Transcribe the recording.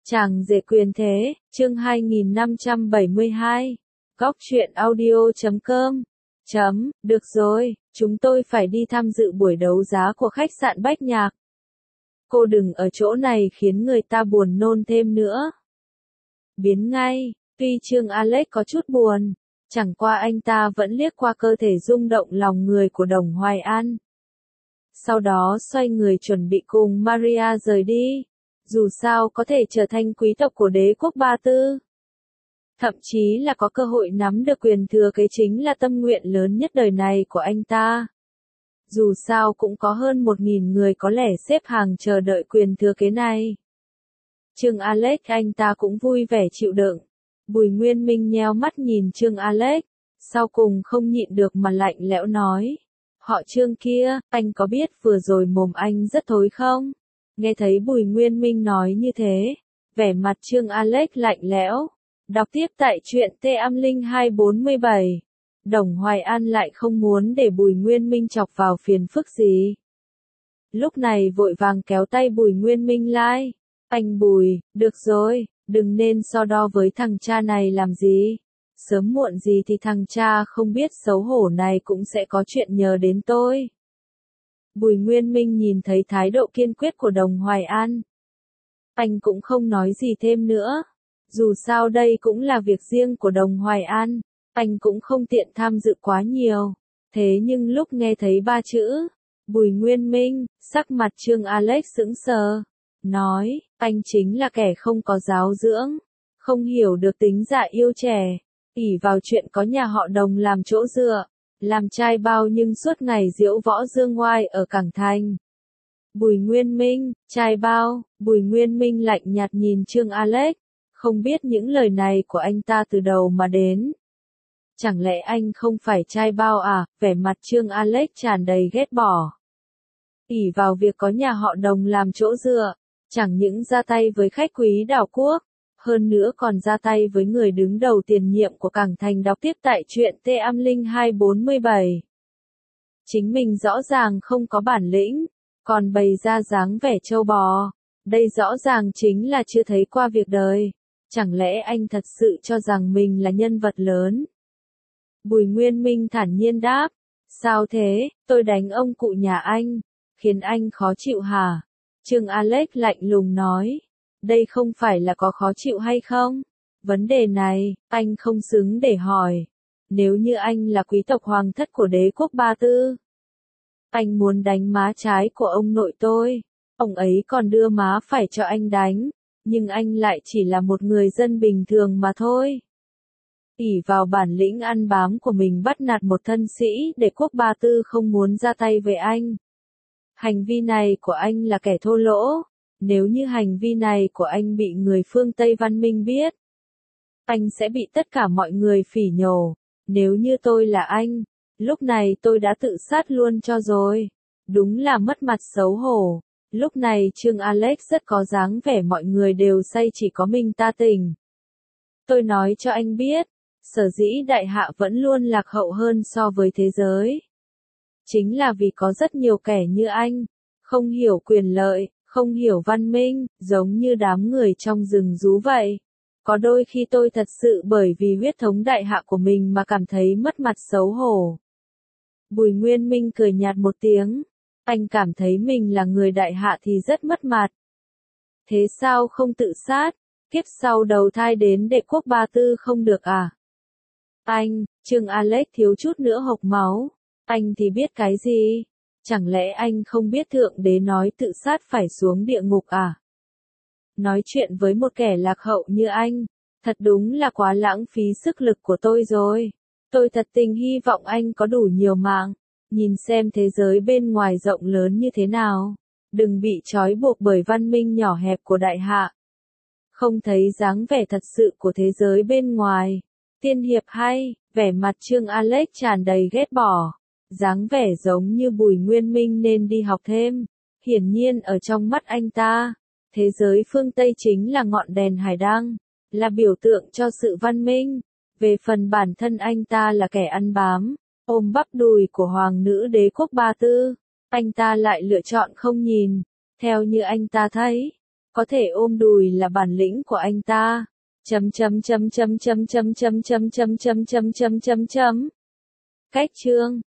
Chàng rể quyền thế, chương 2572. Góc truyện audio.com. Được rồi, chúng tôi phải đi tham dự buổi đấu giá của khách sạn Bách Nhạc. Cô đừng ở chỗ này khiến người ta buồn nôn thêm nữa. Biến ngay, tuy Trương Alex có chút buồn, chẳng qua anh ta vẫn liếc qua cơ thể rung động lòng người của Đồng Hoài An. Sau đó xoay người chuẩn bị cùng Maria rời đi. Dù sao có thể trở thành quý tộc của đế quốc Ba Tư. Thậm chí là có cơ hội nắm được quyền thừa kế chính là tâm nguyện lớn nhất đời này của anh ta. Dù sao cũng có hơn 1.000 người có lẽ xếp hàng chờ đợi quyền thừa kế này. Trương Alex anh ta cũng vui vẻ chịu đựng. Bùi Nguyên Minh nheo mắt nhìn Trương Alex, sau cùng không nhịn được mà lạnh lẽo nói. Họ Trương kia, anh có biết vừa rồi mồm anh rất thối không? Nghe thấy Bùi Nguyên Minh nói như thế, vẻ mặt Trương Alex lạnh lẽo. Đọc tiếp tại truyện T-247. Đồng Hoài An lại không muốn để Bùi Nguyên Minh chọc vào phiền phức gì. Lúc này vội vàng kéo tay Bùi Nguyên Minh lại. Anh Bùi, được rồi, đừng nên so đo với thằng cha này làm gì. Sớm muộn gì thì thằng cha không biết xấu hổ này cũng sẽ có chuyện nhờ đến tôi. Bùi Nguyên Minh nhìn thấy thái độ kiên quyết của Đồng Hoài An. Anh cũng không nói gì thêm nữa. Dù sao đây cũng là việc riêng của Đồng Hoài An, anh cũng không tiện tham dự quá nhiều. Thế nhưng lúc nghe thấy ba chữ, Bùi Nguyên Minh, sắc mặt Trương Alex sững sờ. Nói, anh chính là kẻ không có giáo dưỡng, không hiểu được tính dạ yêu trẻ, ỷ vào chuyện có nhà họ Đồng làm chỗ dựa. Làm trai bao nhưng suốt ngày diễu võ dương ngoai ở Cảng Thành. Bùi Nguyên Minh, trai bao, Bùi Nguyên Minh lạnh nhạt nhìn Trương Alex, không biết những lời này của anh ta từ đầu mà đến. Chẳng lẽ anh không phải trai bao à? Vẻ mặt Trương Alex tràn đầy ghét bỏ. Ỷ vào việc có nhà họ Đồng làm chỗ dựa, chẳng những ra tay với khách quý đảo quốc, hơn nữa còn ra tay với người đứng đầu tiền nhiệm của Cảng Thành. Đọc tiếp tại truyện T-247. Chính mình rõ ràng không có bản lĩnh, còn bày ra dáng vẻ trâu bò. Đây rõ ràng chính là chưa thấy qua việc đời. Chẳng lẽ anh thật sự cho rằng mình là nhân vật lớn? Bùi Nguyên Minh thản nhiên đáp. Sao thế, tôi đánh ông cụ nhà anh, khiến anh khó chịu hả? Trương Alex lạnh lùng nói. Đây không phải là có khó chịu hay không? Vấn đề này, anh không xứng để hỏi. Nếu như anh là quý tộc hoàng thất của đế quốc Ba Tư, anh muốn đánh má trái của ông nội tôi, ông ấy còn đưa má phải cho anh đánh, nhưng anh lại chỉ là một người dân bình thường mà thôi. Ỷ vào bản lĩnh ăn bám của mình bắt nạt một thân sĩ để quốc Ba Tư không muốn ra tay với anh. Hành vi này của anh là kẻ thô lỗ. Nếu như hành vi này của anh bị người phương Tây văn minh biết, anh sẽ bị tất cả mọi người phỉ nhổ. Nếu như tôi là anh, lúc này tôi đã tự sát luôn cho rồi. Đúng là mất mặt xấu hổ. Lúc này Trương Alex rất có dáng vẻ mọi người đều say chỉ có mình ta tỉnh. Tôi nói cho anh biết, sở dĩ đại hạ vẫn luôn lạc hậu hơn so với thế giới. Chính là vì có rất nhiều kẻ như anh, không hiểu quyền lợi, không hiểu văn minh, giống như đám người trong rừng rú vậy. Có đôi khi tôi thật sự bởi vì huyết thống đại hạ của mình mà cảm thấy mất mặt xấu hổ. Bùi Nguyên Minh cười nhạt một tiếng. Anh cảm thấy mình là người đại hạ thì rất mất mặt. Thế sao không tự sát? Kiếp sau đầu thai đến đệ quốc Ba Tư không được à? Anh, Trương Alex thiếu chút nữa hộc máu. Anh thì biết cái gì? Chẳng lẽ anh không biết Thượng Đế nói tự sát phải xuống địa ngục à? Nói chuyện với một kẻ lạc hậu như anh, thật đúng là quá lãng phí sức lực của tôi rồi. Tôi thật tình hy vọng anh có đủ nhiều mạng, nhìn xem thế giới bên ngoài rộng lớn như thế nào. Đừng bị trói buộc bởi văn minh nhỏ hẹp của đại hạ. Không thấy dáng vẻ thật sự của thế giới bên ngoài. Tiên hiệp hay, vẻ mặt Trương Alex tràn đầy ghét bỏ. Dáng vẻ giống như Bùi Nguyên Minh nên đi học thêm. Hiển nhiên ở trong mắt anh ta, thế giới phương Tây chính là ngọn đèn hải đăng, là biểu tượng cho sự văn minh. Về phần bản thân anh ta là kẻ ăn bám, ôm bắp đùi của hoàng nữ đế quốc Ba Tư, anh ta lại lựa chọn không nhìn. Theo như anh ta thấy, có thể ôm đùi là bản lĩnh của anh ta. Chấm chấm chấm chấm chấm chấm chấm chấm chấm chấm chấm chấm chấm chấm. Cách chương